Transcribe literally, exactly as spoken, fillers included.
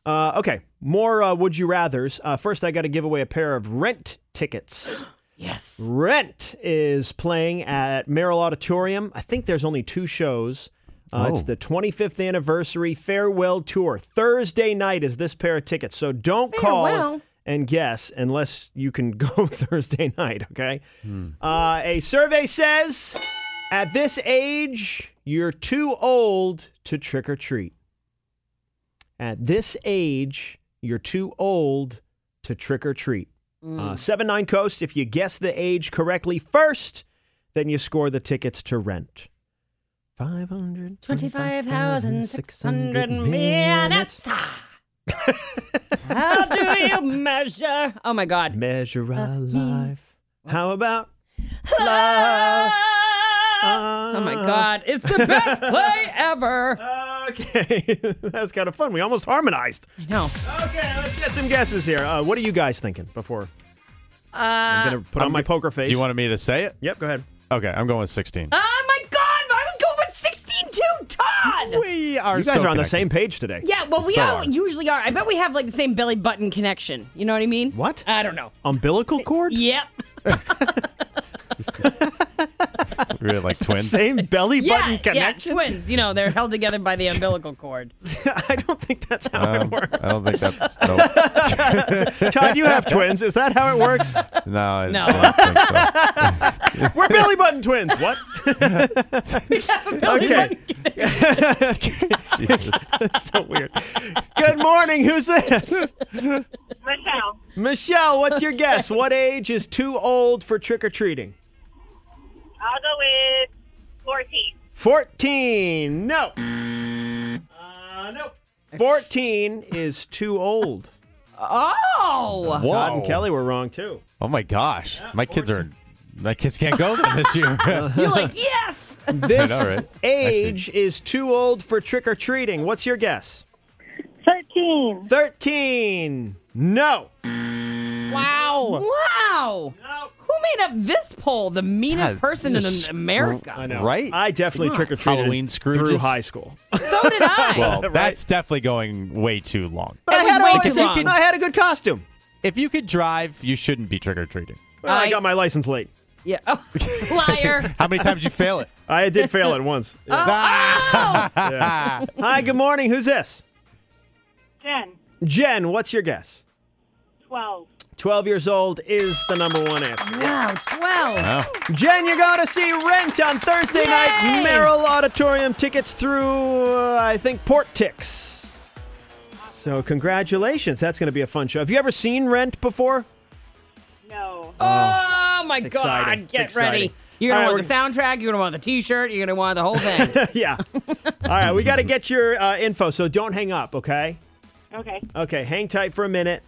Uh, okay, more uh, Would You Rathers. Uh, first, I got to give away a pair of Rent tickets. Yes. Rent is playing at Merrill Auditorium. I think there's only two shows. Uh, Oh. It's the twenty-fifth anniversary farewell tour. Thursday night is this pair of tickets. So don't call Farewell. and guess unless you can go Thursday night, okay? Uh, a survey says at this age, you're too old to trick or treat. At this age, you're too old to trick or treat. Uh, seven nine Coast, if you guess the age correctly first, then you score the tickets to Rent. five hundred twenty-five thousand six hundred minutes. How do you measure? Oh, my God. Measure a life. How about Love. Uh, Oh, my God. It's the best play ever. Okay, that's kind of fun. We almost harmonized. I know. Okay, let's get some guesses here. Uh, what are you guys thinking before Uh, I'm going to put on my poker face? Do you want me to say it? Yep, go ahead. Okay, I'm going with sixteen. oh, my God. I was going with sixteen too, Todd. We are You guys so are on the connected. same page today. Yeah, well, we So all are. usually are. I bet we have like the same belly button connection. You know what I mean? What? I don't know. Umbilical cord? Yep. Really like twins. Same belly button Yeah, connection? yeah, twins. You know, they're held together by the umbilical cord. I don't think that's how Um, it works. I don't think that's nope. Todd, you have twins. Is that how it works? No, I No. don't think so. We're belly button twins. What? Belly Okay. button Jesus. That's so weird. Good morning. Who's this? Michelle. Michelle, what's your guess? What age is too old for trick-or-treating? I'll go with fourteen. fourteen. No. Uh, no. fourteen is too old. Oh. Whoa. Todd and Kelly were wrong, too. Oh my gosh. My kids are my kids can't go then this year. You're like, yes. This I know, right? age is too old for trick-or-treating. What's your guess? Thirteen. thirteen. No. Wow. Wow. No. Who made up this poll? The meanest God, person in this- America. I know. Right? I definitely Come on. trick-or-treated Halloween through Scrooges. high school. So did I. Well, Right. that's definitely going way too long. But It I was had, way always too thinking long. I had a good costume. If you could drive, you shouldn't be trick or treating. Well, I I- got my license late. yeah. Oh, liar. How many times you fail it? I did fail it once. Yeah. Oh. Yeah. Hi, good morning. Who's this? Jen. Jen, what's your guess? Twelve. twelve years old is the number one answer. Wow, twelve. Wow. Jen, you're going to see Rent on Thursday night. Yay! Merrill Auditorium tickets through, uh, I think, Portix. So congratulations. That's going to be a fun show. Have you ever seen Rent before? No. Oh, my It's God. exciting. Get It's exciting. ready. You're going All to right, want the soundtrack. You're going to want the T-shirt. You're going to want the whole thing. Yeah. All right, we got to get your uh, info, so don't hang up, okay? Okay. Okay, hang tight for a minute.